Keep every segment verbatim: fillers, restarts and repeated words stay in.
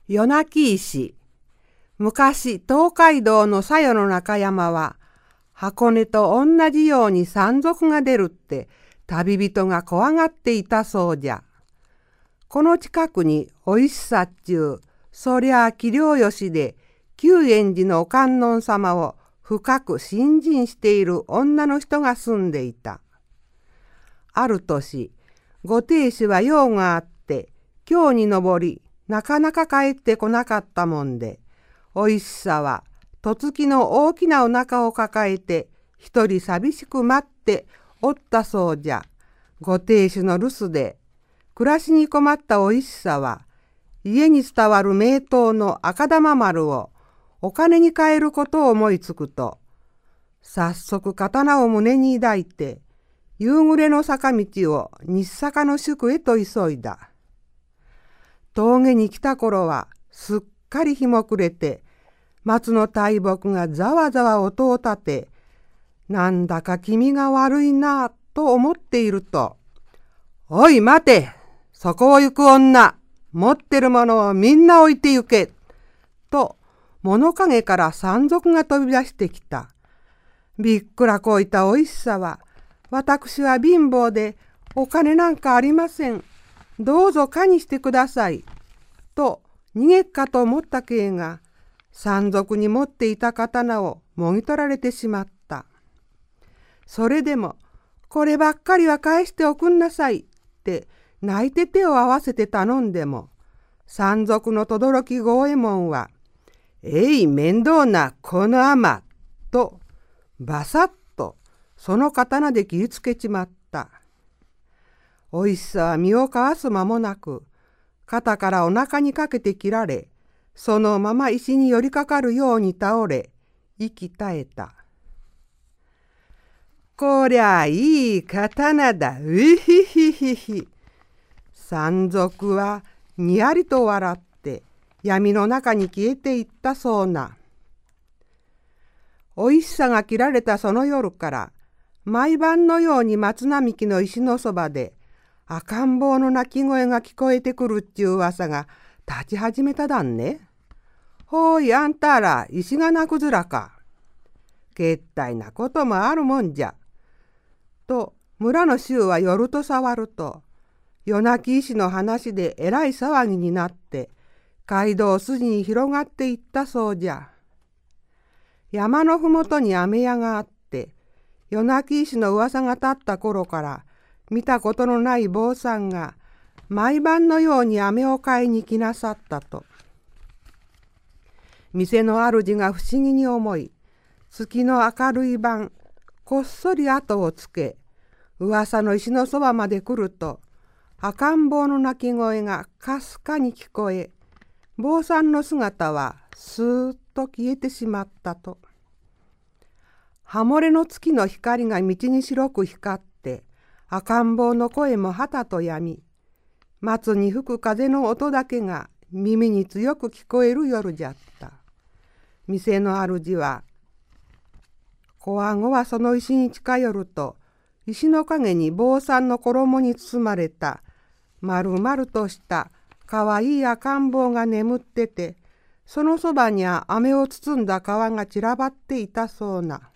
夜泣き石。昔東海道の佐与の中山は箱根と同じように山賊が出るって旅人が怖がっていたそうじゃ。この近くにおいしさっちゅうそりゃあ器量よしで久遠寺のお観音様を深く信心している女の人が住んでいた。ある年ご亭主は用があって京に登りなかなか帰ってこなかったもんで、おいしさはとつきの大きなお腹を抱えて一人寂しく待っておったそうじゃ。ご亭主の留守で暮らしに困ったおいしさは家に伝わる名刀の赤玉丸をお金に換えることを思いつくと、早速刀を胸に抱いて夕暮れの坂道を日坂の宿へと急いだ。峠に来た頃はすっかり日も暮れて松の大木がざわざわ音を立て、なんだか気味が悪いなと思っていると、おい待て、そこを行く女、持ってるものをみんな置いて行けと物陰から山賊が飛び出してきた。びっくらこいたおいしさは、私は貧乏でお金なんかありません。どうぞかにしてください。と逃げっかと思ったけいが、山賊に持っていた刀をもぎ取られてしまった。それでも、こればっかりは返しておくんなさいって泣いて手を合わせて頼んでも、山賊の轟五右衛門は、えい面倒なこの尼とバサッとその刀で切りつけちまった。おいしさは身をかわす間もなく、肩からお腹にかけて切られ、そのまま石に寄りかかるように倒れ、息絶えた。こりゃいい刀だ、うひひひひ。山賊はにやりと笑って闇の中に消えていったそうな。おいしさが切られたその夜から、毎晩のように松並木の石のそばで、赤ん坊の泣き声が聞こえてくるっちゅう噂が立ち始めただんね。ほいあんたら石が泣くずらか。けったいなこともあるもんじゃ。と村の衆は夜と触ると、夜泣き石の話でえらい騒ぎになって街道筋に広がっていったそうじゃ。山のふもとに飴屋があって、夜泣き石の噂が立った頃から見たことのない坊さんが毎晩のように飴を買いに来なさったと。店の主が不思議に思い、月の明るい晩こっそり後をつけ、噂の石のそばまで来ると赤ん坊の泣き声がかすかに聞こえ、坊さんの姿はスーッと消えてしまったと。はもれの月の光が道に白く光って赤ん坊の声もはたとやみ、松に吹く風の音だけが耳に強く聞こえる夜じゃった。店の主は、小顎はその石に近寄ると、石の陰に坊さんの衣に包まれた丸々としたかわいい赤ん坊が眠ってて、そのそばには飴を包んだ皮が散らばっていたそうな。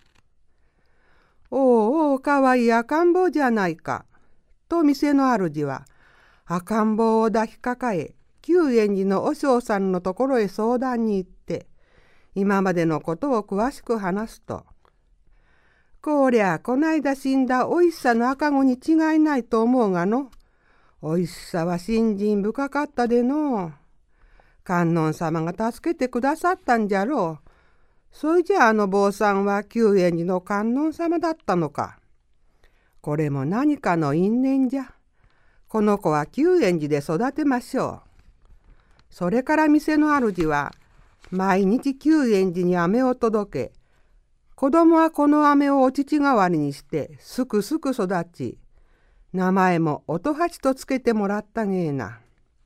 おうおう、かわいい赤ん坊じゃないか。と店の主は赤ん坊を抱きかかえ、久遠寺の和尚さんのところへ相談に行って、今までのことを詳しく話すと、こりゃこないだ死んだおいしさの赤子に違いないと思うがの。おいしさは信心深かったでの。観音様が助けてくださったんじゃろう。そいじゃあの坊さんは久遠寺の観音様だったのか。これも何かの因縁じゃ。この子は久遠寺で育てましょう。それから店の主は毎日久遠寺に飴を届け、子供はこの飴をお乳代わりにしてすくすく育ち、名前も音八とつけてもらったげえな。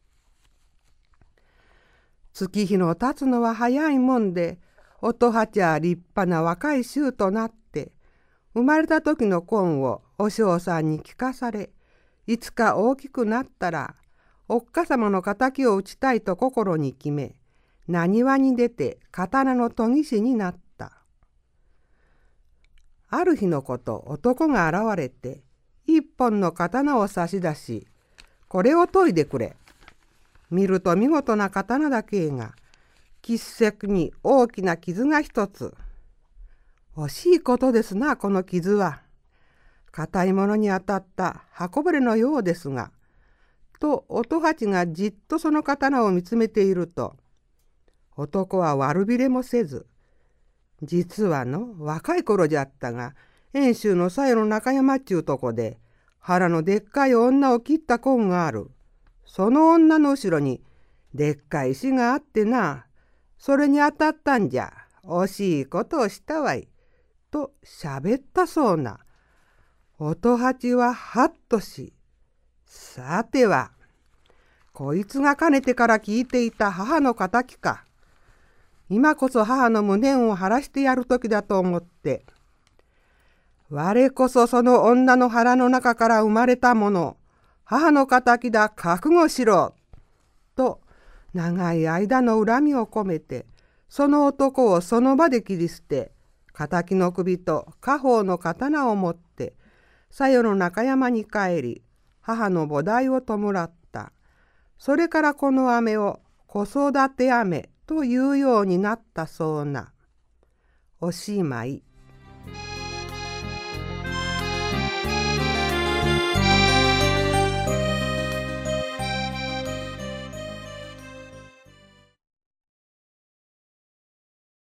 月日の経つのは早いもんで、音八は立派な若い衆となって、生まれた時の婚をお嬢さんに聞かされ、いつか大きくなったら、 おっかさまの敵を討ちたいと心に決め、浪速に出て刀の研ぎ師になった。ある日のこと、男が現れて、一本の刀を差し出し、これを研いでくれ。見ると見事な刀だけが、切石に大きな傷が一つ。惜しいことですな、この傷は。硬いものに当たった刃こぼれのようですが、と乙八がじっとその刀を見つめていると、男は悪びれもせず、実はの若い頃じゃったが、遠州の鞘の中山っちゅうとこで、腹のでっかい女を切った痕がある。その女の後ろにでっかい石があってな、それに当たったんじゃ。惜しいことをしたわい。と喋ったそうな。乙八ははっとし、さては、こいつがかねてから聞いていた母の敵か。今こそ母の無念を晴らしてやる時だと思って、我こそその女の腹の中から生まれたもの、母の敵だ、覚悟しろ。と長い間の恨みを込めて、その男をその場で切り捨て、敵の首と家宝の刀を持って、佐与の中山に帰り、母の菩提を弔った。それからこの飴を子育て飴というようになったそうな。おしまい。